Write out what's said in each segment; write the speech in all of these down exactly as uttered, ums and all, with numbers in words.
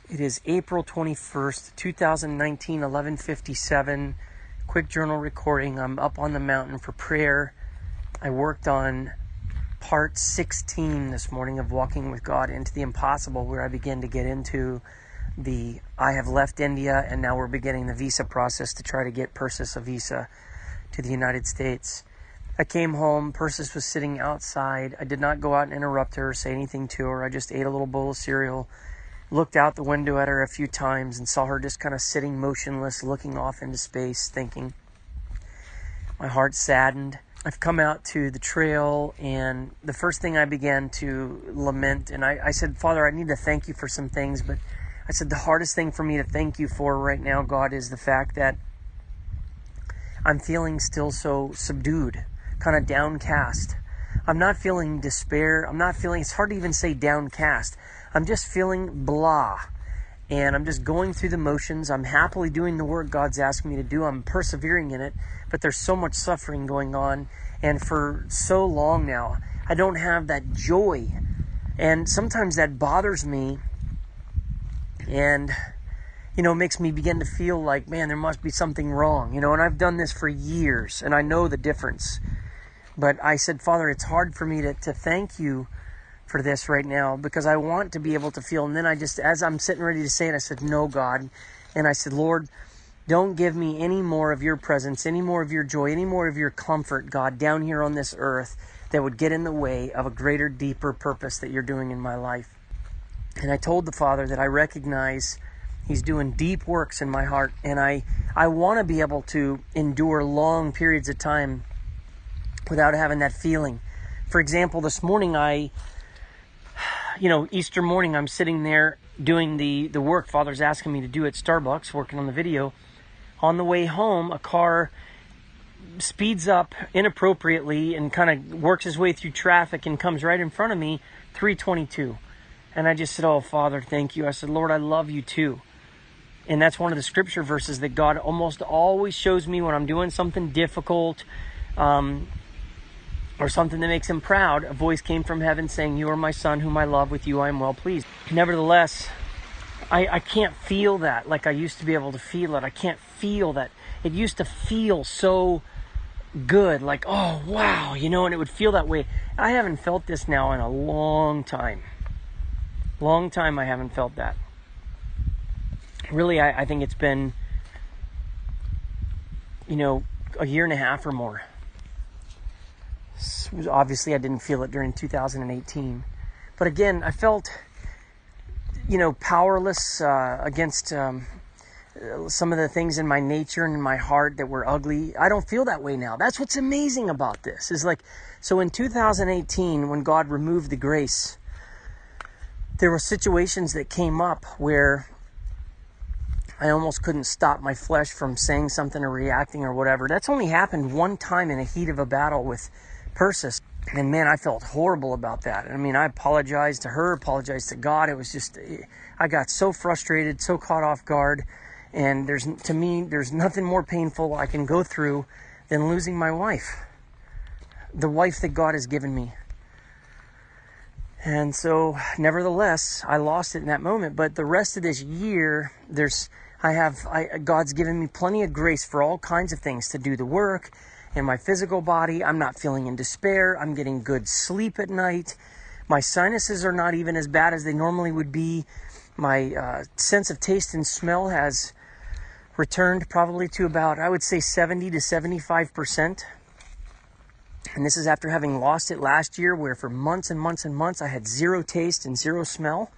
It is April twenty-first, two thousand nineteen, eleven fifty-seven. Quick journal recording. I'm up on the mountain for prayer. I worked on part sixteen this morning of Walking with God into the Impossible, where I begin to get into the I have left India and now we're beginning the visa process to try to get Persis a visa to the United States. I came home. Persis was sitting outside. I did not go out and interrupt her or say anything to her. I just ate a little bowl of cereal, looked out the window at her a few times and saw her just kind of sitting motionless, looking off into space, thinking. My heart saddened. I've come out to the trail, and the first thing I began to lament, and I, I said, Father, I need to thank you for some things, but I said the hardest thing for me to thank you for right now, God, is the fact that I'm feeling still so subdued, kind of downcast. I'm not feeling despair. I'm not feeling, it's hard to even say downcast. I'm just feeling blah, and I'm just going through the motions. I'm happily doing the work God's asked me to do. I'm persevering in it, but there's so much suffering going on, and for so long now, I don't have that joy, and sometimes that bothers me, and, you know, makes me begin to feel like, man, there must be something wrong, you know, and I've done this for years, and I know the difference, but I said, Father, it's hard for me to, to thank you for this right now, because I want to be able to feel. And then I just, as I'm sitting ready to say it, I said, no, God. And I said, Lord, don't give me any more of your presence, any more of your joy, any more of your comfort, God, down here on this earth that would get in the way of a greater, deeper purpose that you're doing in my life. And I told the Father that I recognize He's doing deep works in my heart, and I, I want to be able to endure long periods of time without having that feeling. For example, this morning I You know, Easter morning, I'm sitting there doing the, the work Father's asking me to do at Starbucks, working on the video. On the way home, a car speeds up inappropriately and kind of works his way through traffic and comes right in front of me, three twenty-two. And I just said, oh, Father, thank you. I said, Lord, I love you too. And that's one of the scripture verses that God almost always shows me when I'm doing something difficult, um, or something that makes him proud. A voice came from heaven saying, you are my son whom I love, with you I am well pleased. Nevertheless, I, I can't feel that like I used to be able to feel it. I can't feel that. It used to feel so good, like, oh, wow, you know, and it would feel that way. I haven't felt this now in a long time. Long time I haven't felt that. Really, I, I think it's been, you know, a year and a half or more. Obviously, I didn't feel it during two thousand eighteen. But again, I felt, you know, powerless uh, against um, some of the things in my nature and in my heart that were ugly. I don't feel that way now. That's what's amazing about this. Is like, so in two thousand eighteen, when God removed the grace, there were situations that came up where I almost couldn't stop my flesh from saying something or reacting or whatever. That's only happened one time in the heat of a battle with Persis. And man, I felt horrible about that. I mean, I apologized to her, apologized to God. It was just, I got so frustrated, so caught off guard. And there's, to me, there's nothing more painful I can go through than losing my wife. The wife that God has given me. And so, nevertheless, I lost it in that moment. But the rest of this year, there's, I have, I, God's given me plenty of grace for all kinds of things to do the work. In my physical body, I'm not feeling in despair. I'm getting good sleep at night. My sinuses are not even as bad as they normally would be. My uh, sense of taste and smell has returned probably to about, I would say, seventy to seventy-five percent. And this is after having lost it last year, where for months and months and months I had zero taste and zero smell.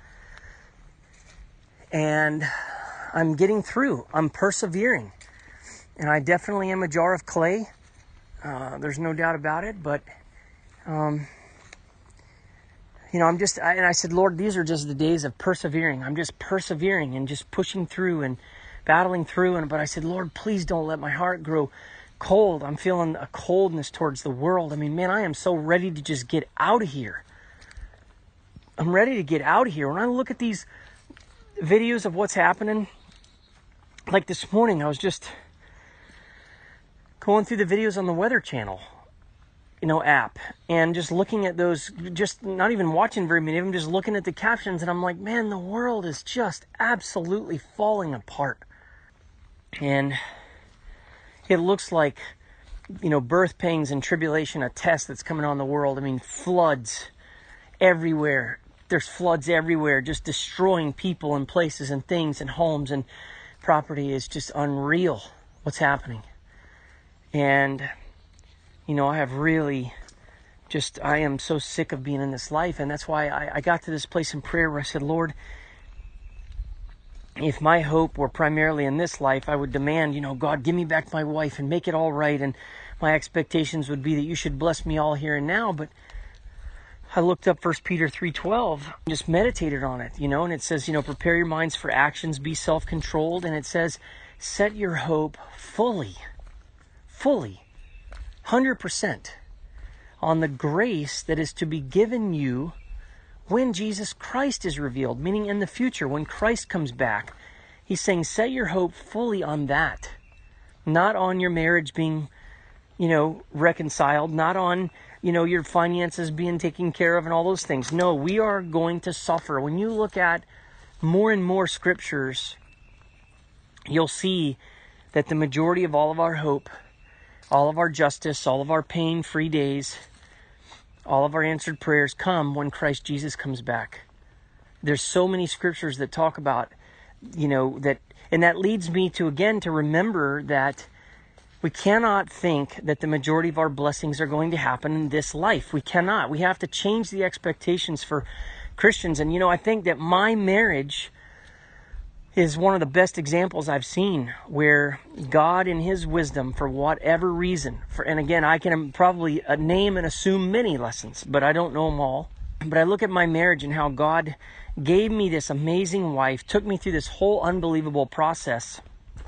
And I'm getting through. I'm persevering. And I definitely am a jar of clay. Uh, there's no doubt about it, but, um, you know, I'm just, I, and I said, Lord, these are just the days of persevering. I'm just persevering and just pushing through and battling through. And, but I said, Lord, please don't let my heart grow cold. I'm feeling a coldness towards the world. I mean, man, I am so ready to just get out of here. I'm ready to get out of here. When I look at these videos of what's happening, like this morning, I was just going through the videos on the Weather Channel, you know, app, and just looking at those, just not even watching very many of them, just looking at the captions, and I'm like, man, the world is just absolutely falling apart. And it looks like, you know, birth pains and tribulation, a test that's coming on the world. I mean, floods everywhere. There's floods everywhere, just destroying people and places and things and homes and property. Is just unreal what's happening. And, you know, I have really just, I am so sick of being in this life. And that's why I, I got to this place in prayer where I said, Lord, if my hope were primarily in this life, I would demand, you know, God, give me back my wife and make it all right. And my expectations would be that you should bless me all here and now. But I looked up First Peter three twelve, just meditated on it, you know, and it says, you know, prepare your minds for actions, be self-controlled. And it says, set your hope fully, fully, one hundred percent on the grace that is to be given you when Jesus Christ is revealed, meaning in the future, when Christ comes back. He's saying, set your hope fully on that, not on your marriage being, you know, reconciled, not on, you know, your finances being taken care of and all those things. No, we are going to suffer. When you look at more and more scriptures, you'll see that the majority of all of our hope, all of our justice, all of our pain-free days, all of our answered prayers come when Christ Jesus comes back. There's so many scriptures that talk about, you know, that, and that leads me to, again, to remember that we cannot think that the majority of our blessings are going to happen in this life. We cannot. We have to change the expectations for Christians. And, you know, I think that my marriage is one of the best examples I've seen where God in his wisdom, for whatever reason, for, and again, I can probably name and assume many lessons, but I don't know them all. But I look at my marriage and how God gave me this amazing wife, took me through this whole unbelievable process,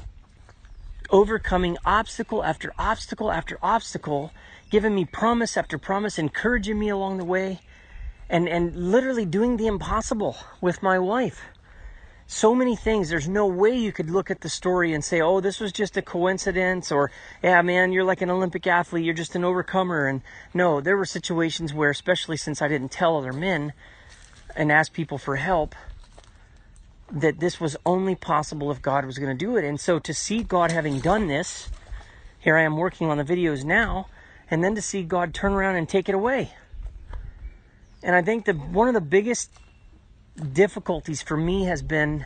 overcoming obstacle after obstacle after obstacle, giving me promise after promise, encouraging me along the way, and, and literally doing the impossible with my wife. So many things. There's no way you could look at the story and say, oh, this was just a coincidence, or, yeah, man, you're like an Olympic athlete, you're just an overcomer. And no, there were situations where, especially since I didn't tell other men and ask people for help, that this was only possible if God was going to do it. And so to see God having done this, here I am working on the videos now, and then to see God turn around and take it away. And I think that one of the biggest difficulties for me has been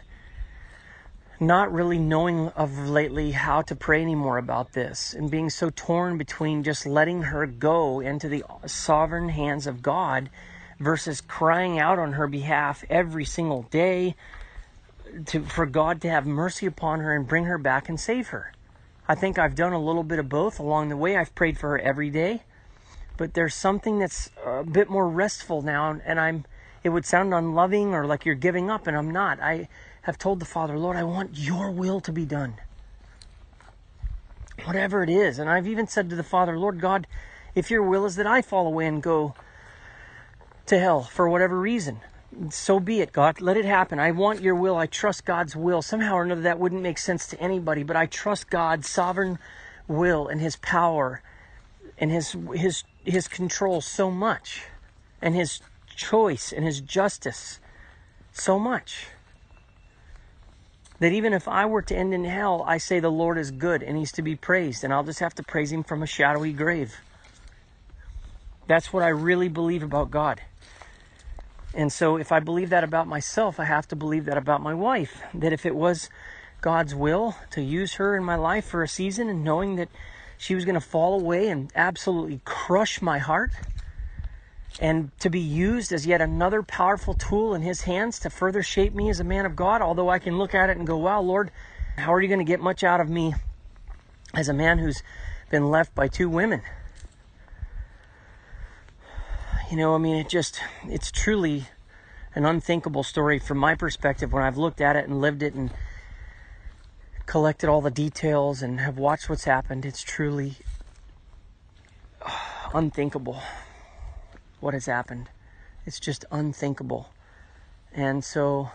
not really knowing of lately how to pray anymore about this, and being so torn between just letting her go into the sovereign hands of God versus crying out on her behalf every single day to, for God to have mercy upon her and bring her back and save her. I think I've done a little bit of both along the way. I've prayed for her every day, but there's something that's a bit more restful now, and I'm it would sound unloving or like you're giving up, and I'm not. I have told the Father, Lord, I want your will to be done. Whatever it is. And I've even said to the Father, Lord God, if your will is that I fall away and go to hell for whatever reason, so be it, God. Let it happen. I want your will. I trust God's will. Somehow or another that wouldn't make sense to anybody, but I trust God's sovereign will and his power and his his his control so much, and his choice and his justice so much, that even if I were to end in hell, I say the Lord is good and he's to be praised, and I'll just have to praise him from a shadowy grave. That's what I really believe about God. And so if I believe that about myself, I have to believe that about my wife, that if it was God's will to use her in my life for a season, and knowing that she was going to fall away and absolutely crush my heart, and to be used as yet another powerful tool in his hands to further shape me as a man of God, although I can look at it and go, wow, Lord, how are you going to get much out of me as a man who's been left by two women? You know, I mean, it just, it's truly an unthinkable story from my perspective when I've looked at it and lived it and collected all the details and have watched what's happened. It's truly unthinkable what has happened. It's just unthinkable. And so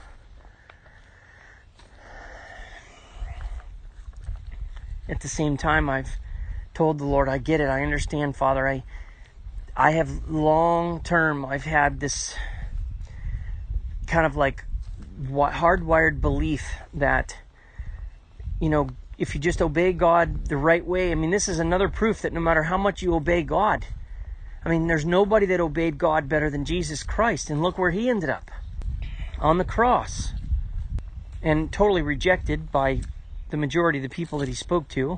at the same time, I've told the Lord, I get it. I understand, Father. I I have long term, I've had this kind of like hardwired belief that, you know, if you just obey God the right way, I mean, this is another proof that no matter how much you obey God, I mean, there's nobody that obeyed God better than Jesus Christ. And look where he ended up, on the cross, and totally rejected by the majority of the people that he spoke to.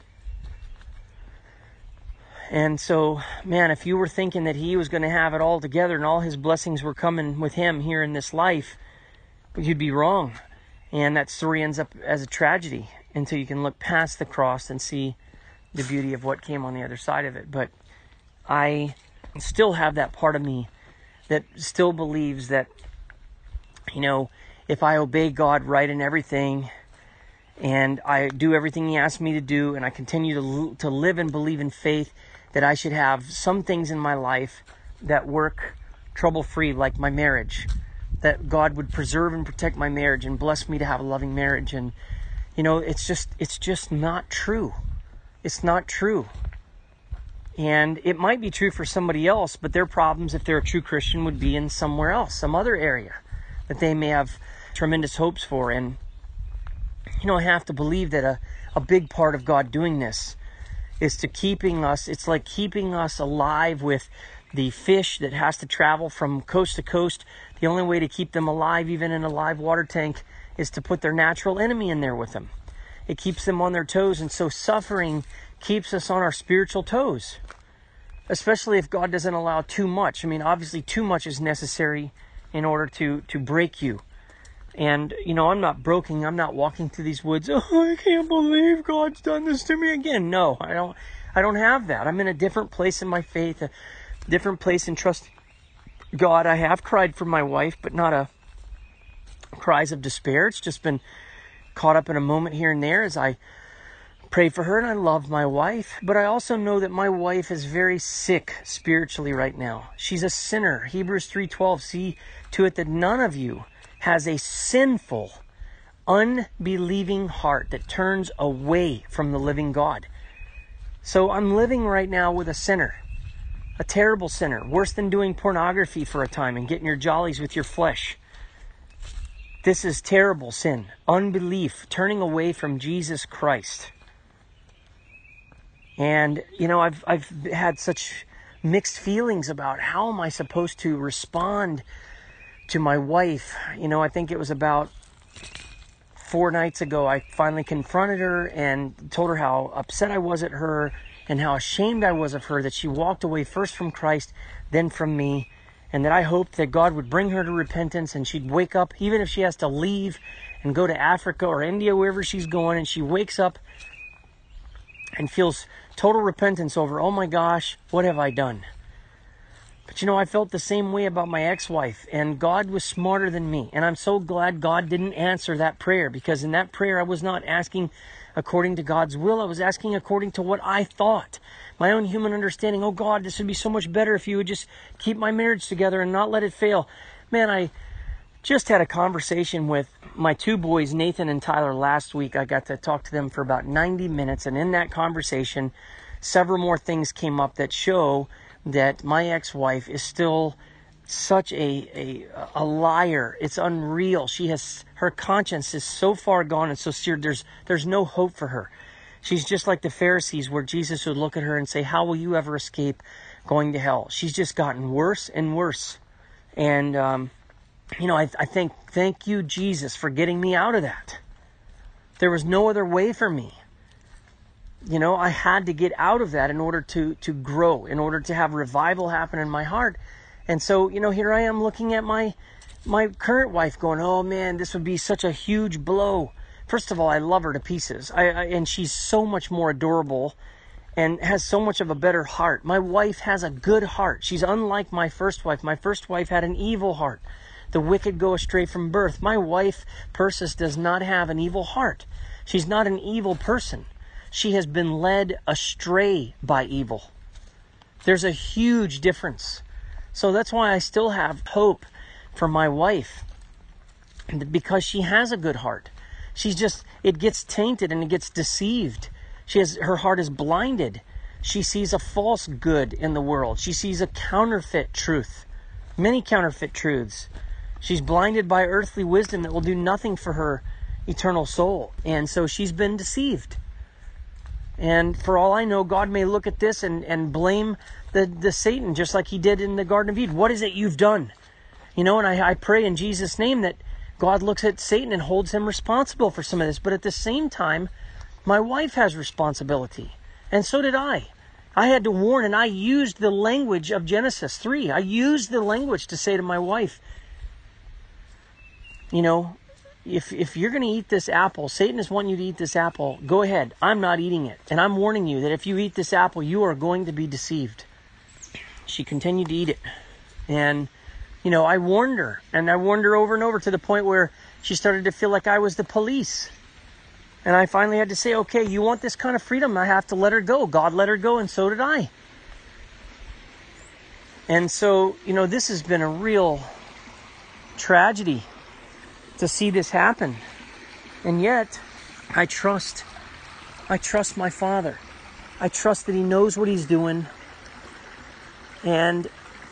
And so, man, if you were thinking that he was going to have it all together and all his blessings were coming with him here in this life, you'd be wrong. And that story ends up as a tragedy until you can look past the cross and see the beauty of what came on the other side of it. But I still have that part of me that still believes that, you know, if I obey God right in everything, and I do everything he asks me to do, and I continue to to live and believe in faith, that I should have some things in my life that work trouble-free, like my marriage, that God would preserve and protect my marriage and bless me to have a loving marriage. And, you know, it's just, it's just not true. It's not true. And it might be true for somebody else, but their problems, if they're a true Christian, would be in somewhere else, some other area that they may have tremendous hopes for. And, you know, I have to believe that a, a big part of God doing this is to keeping us, it's like keeping us alive with the fish that has to travel from coast to coast. The only way to keep them alive, even in a live water tank, is to put their natural enemy in there with them. It keeps them on their toes, and so suffering keeps us on our spiritual toes, especially if God doesn't allow too much. I mean, obviously too much is necessary in order to, to break you. And, you know, I'm not broken. I'm not walking through these woods. Oh, I can't believe God's done this to me again. No, I don't, I don't have that. I'm in a different place in my faith, a different place in trust God. I have cried for my wife, but not a cries of despair. It's just been caught up in a moment here and there as I pray for her, and I love my wife. But I also know that my wife is very sick spiritually right now. She's a sinner. Hebrews three twelve, see to it that none of you has a sinful, unbelieving heart that turns away from the living God. So I'm living right now with a sinner, a terrible sinner, worse than doing pornography for a time and getting your jollies with your flesh. This is terrible sin, unbelief, turning away from Jesus Christ. And, you know, I've I've had such mixed feelings about how am I supposed to respond to my wife. You know, I think it was about four nights ago, I finally confronted her and told her how upset I was at her and how ashamed I was of her, that she walked away first from Christ, then from me, and that I hoped that God would bring her to repentance and she'd wake up, even if she has to leave and go to Africa or India, wherever she's going, and she wakes up and feels total repentance over, oh my gosh, what have I done? But you know, I felt the same way about my ex-wife, and God was smarter than me. And I'm so glad God didn't answer that prayer, because in that prayer I was not asking according to God's will. I was asking according to what I thought. My own human understanding. Oh God, this would be so much better if you would just keep my marriage together and not let it fail. Man, I just had a conversation with my two boys, Nathan and Tyler, last week. I got to talk to them for about ninety minutes. And in that conversation, several more things came up that show that my ex-wife is still such a, a a liar. It's unreal. She has, her conscience is so far gone and so seared. There's there's no hope for her. She's just like the Pharisees, where Jesus would look at her and say, how will you ever escape going to hell? She's just gotten worse and worse. And um, you know, I, I think thank you, Jesus, for getting me out of that. There was no other way for me. You know, I had to get out of that in order to, to grow, in order to have revival happen in my heart. And so, you know, here I am looking at my my current wife going, oh man, this would be such a huge blow. First of all, I love her to pieces. I, I and she's so much more adorable and has so much of a better heart. My wife has a good heart. She's unlike my first wife. My first wife had an evil heart. The wicked go astray from birth. My wife, Persis, does not have an evil heart. She's not an evil person. She has been led astray by evil. There's a huge difference. So that's why I still have hope for my wife, because she has a good heart. She's just, it gets tainted and it gets deceived. She has, her heart is blinded She sees a false good in the world. She sees a counterfeit truth, many counterfeit truths. She's blinded by earthly wisdom that will do nothing for her eternal soul. And so she's been deceived. And for all I know, God may look at this and, and blame the, the Satan, just like he did in the Garden of Eden. What is it you've done? You know, and I, I pray in Jesus' name that God looks at Satan and holds him responsible for some of this. But at the same time, my wife has responsibility. And so did I. I had to warn, and I used the language of Genesis three. I used the language to say to my wife, you know, if if you're going to eat this apple, Satan is wanting you to eat this apple, go ahead. I'm not eating it. And I'm warning you that if you eat this apple, you are going to be deceived. She continued to eat it. And, you know, I warned her. And I warned her over and over to the point where she started to feel like I was the police. And I finally had to say, okay, you want this kind of freedom? I have to let her go. God let her go, and so did I. And so, you know, this has been a real tragedy to see this happen. And yet, I trust. I trust my Father. I trust that He knows what He's doing. And,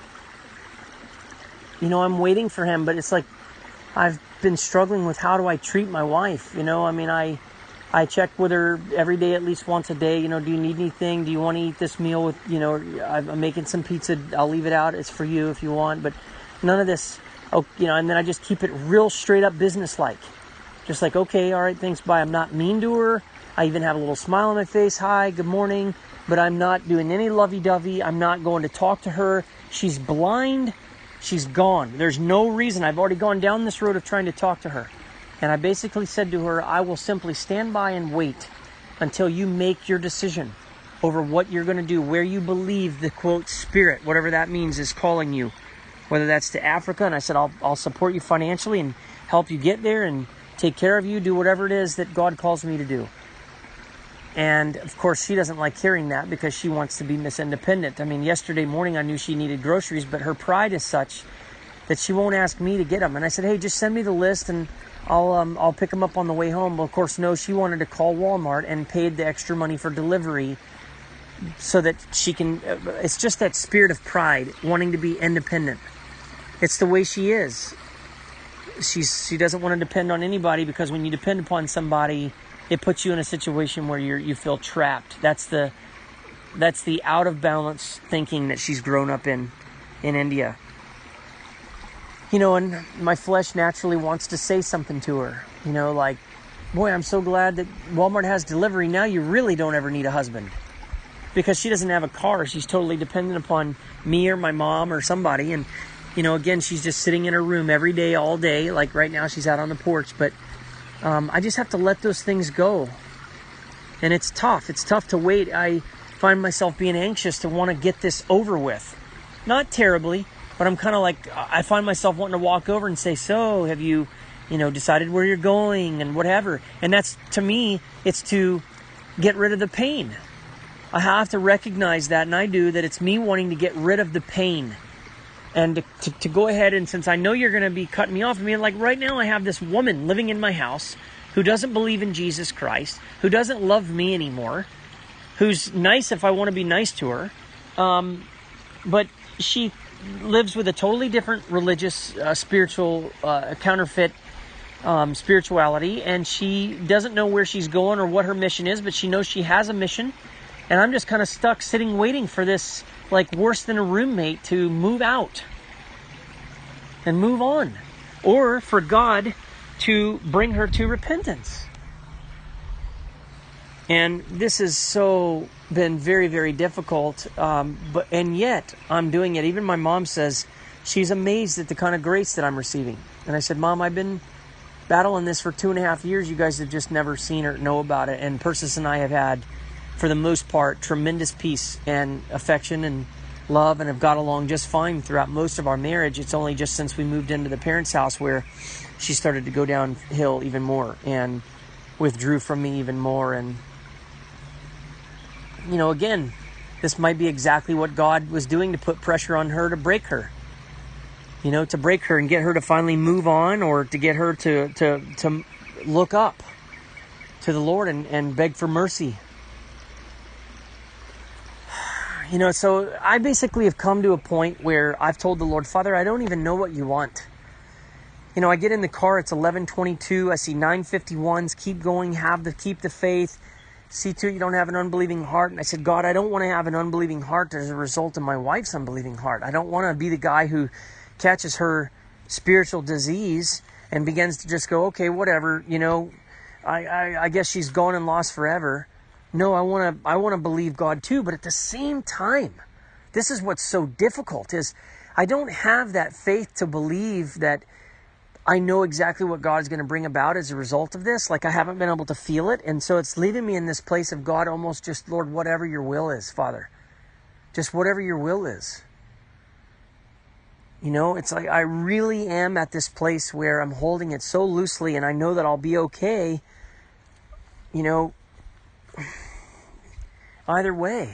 you know, I'm waiting for Him, but it's like I've been struggling with how do I treat my wife. You know, I mean, I I check with her every day, at least once a day. You know, do you need anything? Do you want to eat this meal with, you know, I'm making some pizza. I'll leave it out. It's for you if you want. But none of this, oh, you know, and then I just keep it real straight up business-like. Just like, okay, all right, thanks, bye. I'm not mean to her. I even have a little smile on my face. Hi, good morning. But I'm not doing any lovey-dovey. I'm not going to talk to her. She's blind. She's gone. There's no reason. I've already gone down this road of trying to talk to her. And I basically said to her, I will simply stand by and wait until you make your decision over what you're going to do, where you believe the, quote, spirit, whatever that means, is calling you. Whether that's to Africa, and I said, I'll, I'll support you financially and help you get there and take care of you, do whatever it is that God calls me to do. And, of course, she doesn't like hearing that because she wants to be Miss Independent. I mean, yesterday morning I knew she needed groceries, but her pride is such that she won't ask me to get them. And I said, hey, just send me the list and I'll um, I'll pick them up on the way home. Well, of course, no, she wanted to call Walmart and paid the extra money for delivery so that she can... It's just that spirit of pride, wanting to be independent. It's the way she is. She's She doesn't want to depend on anybody because when you depend upon somebody, it puts you in a situation where you you feel trapped. That's the that's the out of balance thinking that she's grown up in in India. You know, and my flesh naturally wants to say something to her. You know, like, boy, I'm so glad that Walmart has delivery. Now you really don't ever need a husband. Because she doesn't have a car. She's totally dependent upon me or my mom or somebody. And, you know, again, she's just sitting in her room every day, all day. Like right now she's out on the porch. But um, I just have to let those things go. And it's tough. It's tough to wait. I find myself being anxious to want to get this over with. Not terribly. But I'm kind of like, I find myself wanting to walk over and say, so have you, you know, decided where you're going and whatever. And that's, to me, it's to get rid of the pain. I have to recognize that, and I do, that it's me wanting to get rid of the pain. And to, to, to go ahead and, since I know you're going to be cutting me off, I mean, like right now I have this woman living in my house who doesn't believe in Jesus Christ, who doesn't love me anymore, who's nice if I want to be nice to her, um, but she lives with a totally different religious, uh, spiritual, uh, counterfeit um, spirituality, and she doesn't know where she's going or what her mission is, but she knows she has a mission, and I'm just kind of stuck sitting waiting for this, like, worse than a roommate to move out and move on, or for God to bring her to repentance. And this has so been very, very difficult. Um, but and yet I'm doing it. Even my mom says she's amazed at the kind of grace that I'm receiving. And I said, Mom, I've been battling this for two and a half years. You guys have just never seen or know about it. And Persis and I have had, for the most part, tremendous peace and affection and love, and have got along just fine throughout most of our marriage. It's only just since we moved into the parents' house where she started to go downhill even more and withdrew from me even more. And you know, again, this might be exactly what God was doing to put pressure on her to break her. You know, to break her and get her to finally move on, or to get her to to, to look up to the Lord and, and beg for mercy. You know, so I basically have come to a point where I've told the Lord, Father, I don't even know what you want. You know, I get in the car, it's eleven twenty-two, I see nine fifty-ones, keep going, have the, keep the faith. See to it you don't have an unbelieving heart. And I said, God, I don't want to have an unbelieving heart as a result of my wife's unbelieving heart. I don't want to be the guy who catches her spiritual disease and begins to just go, okay, whatever, you know, I, I, I guess she's gone and lost forever. No, I want to I want to believe God too. But at the same time, this is what's so difficult is I don't have that faith to believe that I know exactly what God is going to bring about as a result of this. Like I haven't been able to feel it. And so it's leaving me in this place of God, almost just, Lord, whatever your will is, Father. Just whatever your will is. You know, it's like I really am at this place where I'm holding it so loosely and I know that I'll be okay. You know, either way.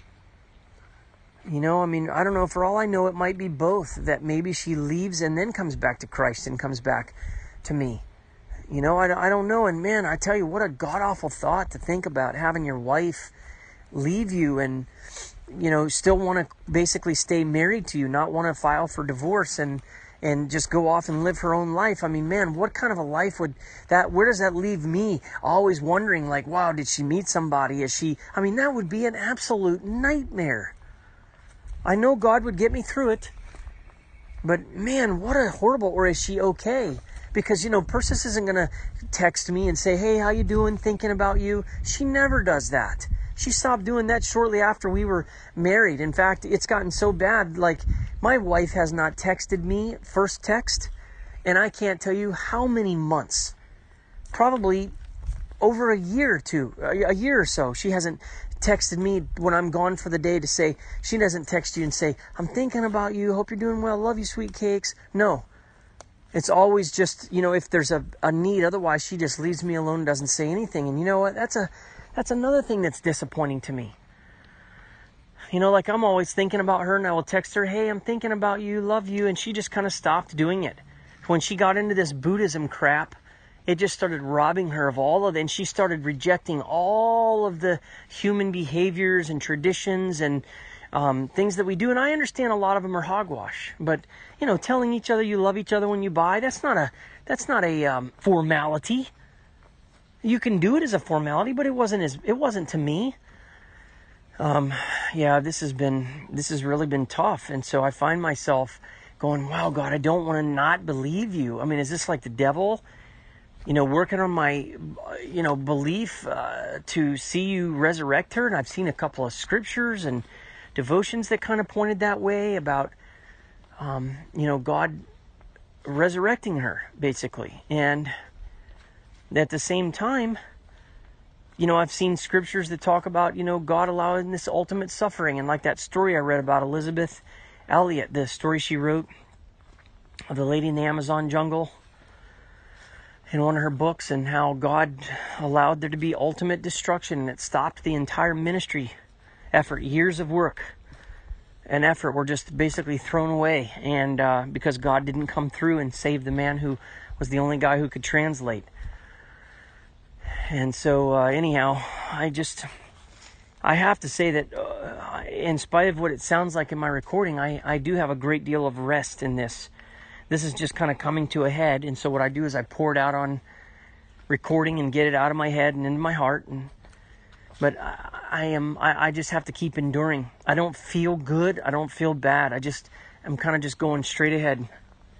You know, I mean, I don't know. For all I know, it might be both. That maybe she leaves and then comes back to Christ and comes back to me. You know, I, I don't know. And man, I tell you, what a god-awful thought to think about, having your wife leave you and, you know, still want to basically stay married to you, not want to file for divorce and and just go off and live her own life. I mean, man, what kind of a life would that, where does that leave me? Always wondering, like, wow, did she meet somebody? Is she, I mean, that would be an absolute nightmare. I know God would get me through it, but man, what a horrible, or is she okay? Because, you know, Persis isn't going to text me and say, hey, how you doing? Thinking about you. She never does that. She stopped doing that shortly after we were married. In fact, it's gotten so bad, like my wife has not texted me first text, and I can't tell you how many months, probably over a year or two, a year or so, she hasn't texted me when I'm gone for the day to say, she doesn't text you and say, I'm thinking about you, hope you're doing well, love you, sweet cakes. No. It's always just, you know, if there's a, a need, otherwise she just leaves me alone, doesn't say anything. And you know what? That's a that's another thing that's disappointing to me. You know, like I'm always thinking about her and I will text her, hey, I'm thinking about you, love you, and she just kind of stopped doing it. When she got into this Buddhism crap, it just started robbing her of all of it, and she started rejecting all of the human behaviors and traditions and um, things that we do. And I understand a lot of them are hogwash, but you know, telling each other you love each other when you buy, that's not a that's not a um, formality. You can do it as a formality, but it wasn't as it wasn't to me. Um, yeah, this has been this has really been tough, and so I find myself going, wow, God, I don't want to not believe you. I mean, is this like the devil? You know, working on my, you know, belief uh, to see you resurrect her. And I've seen a couple of scriptures and devotions that kind of pointed that way about, um, you know, God resurrecting her, basically. And at the same time, you know, I've seen scriptures that talk about, you know, God allowing this ultimate suffering. And like that story I read about Elizabeth Elliot, the story she wrote of the lady in the Amazon jungle, in one of her books, and how God allowed there to be ultimate destruction, and it stopped the entire ministry effort. Years of work and effort were just basically thrown away, and uh, because God didn't come through and save the man who was the only guy who could translate. And so uh, anyhow, I just I have to say that uh, in spite of what it sounds like in my recording, I, I do have a great deal of rest in this. This is just kind of coming to a head, and so what I do is I pour it out on recording and get it out of my head and into my heart. And but I, I am I, I just have to keep enduring. I don't feel good. I don't feel bad. I just I'm kind of just going straight ahead,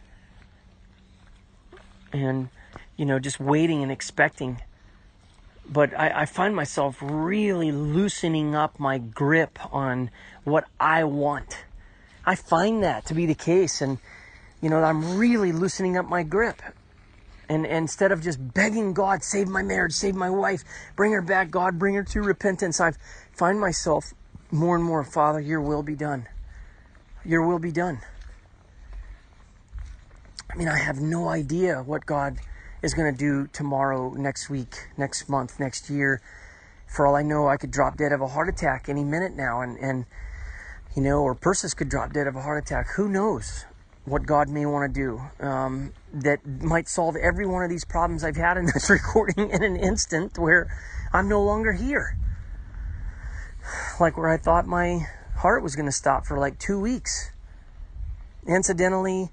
and you know, just waiting and expecting. But I, I find myself really loosening up my grip on what I want. I find that to be the case, and you know, I'm really loosening up my grip. And, and instead of just begging God, save my marriage, save my wife, bring her back, God, bring her to repentance, I find myself more and more, Father, your will be done. Your will be done. I mean, I have no idea what God is going to do tomorrow, next week, next month, next year. For all I know, I could drop dead of a heart attack any minute now. And, and you know, or Persis could drop dead of a heart attack. Who knows what God may want to do um, that might solve every one of these problems I've had in this recording in an instant where I'm no longer here. Like where I thought my heart was going to stop for like two weeks. Incidentally,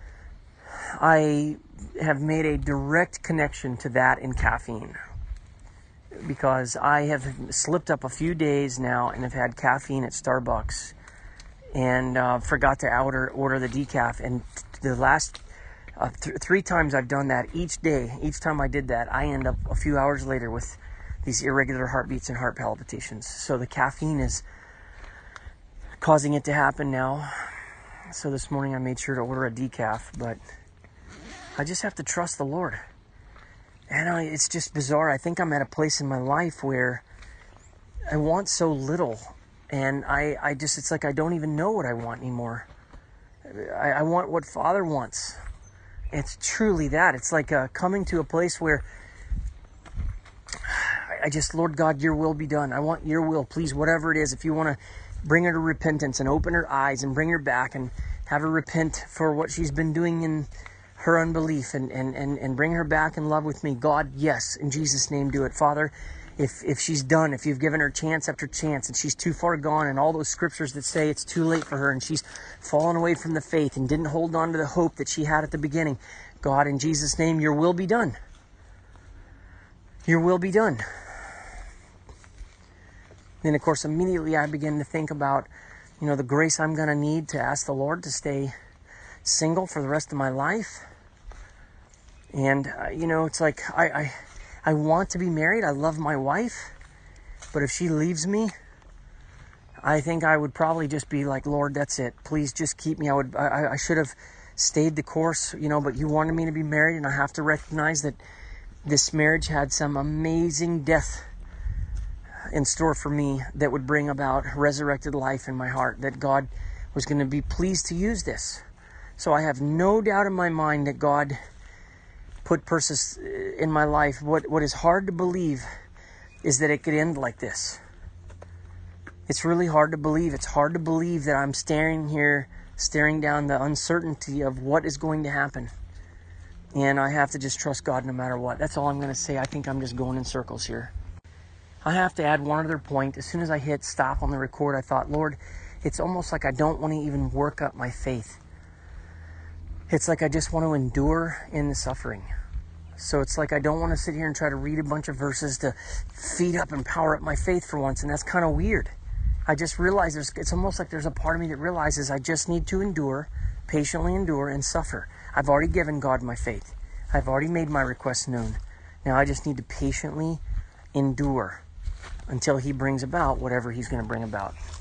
I have made a direct connection to that in caffeine, because I have slipped up a few days now and have had caffeine at Starbucks and uh, forgot to order, order the decaf. And the last uh, th- three times I've done that, each day, each time I did that, I end up a few hours later with these irregular heartbeats and heart palpitations. So the caffeine is causing it to happen now. So this morning I made sure to order a decaf, but I just have to trust the Lord. And I, it's just bizarre. I think I'm at a place in my life where I want so little. And I, I just, it's like I don't even know what I want anymore. I, I want what Father wants. It's truly that. It's like uh, coming to a place where I, I just, Lord God, your will be done. I want your will, please, whatever it is. If you want to bring her to repentance and open her eyes and bring her back and have her repent for what she's been doing in her unbelief, and, and, and, and bring her back in love with me. God, yes, in Jesus' name, do it. Father, if if she's done, if you've given her chance after chance and she's too far gone, and all those scriptures that say it's too late for her and she's fallen away from the faith and didn't hold on to the hope that she had at the beginning, God, in Jesus' name, your will be done. Your will be done. Then, of course, immediately I begin to think about, you know, the grace I'm going to need to ask the Lord to stay single for the rest of my life. And, uh, you know, it's like I, I I want to be married. I love my wife. But if she leaves me, I think I would probably just be like, Lord, that's it. Please just keep me. I would. I, I should have stayed the course, you know, but you wanted me to be married. And I have to recognize that this marriage had some amazing death in store for me that would bring about resurrected life in my heart, that God was going to be pleased to use this. So I have no doubt in my mind that God put Persis in my life. What what is hard to believe is that it could end like this. It's really hard to believe. It's hard to believe that I'm staring here, staring down the uncertainty of what is going to happen. And I have to just trust God no matter what. That's all I'm going to say. I think I'm just going in circles here. I have to add one other point. As soon as I hit stop on the record, I thought, Lord, it's almost like I don't want to even work up my faith. It's like I just want to endure in the suffering. So it's like I don't want to sit here and try to read a bunch of verses to feed up and power up my faith for once. And that's kind of weird. I just realized there's, it's almost like there's a part of me that realizes I just need to endure, patiently endure and suffer. I've already given God my faith. I've already made my request known. Now I just need to patiently endure until he brings about whatever he's going to bring about.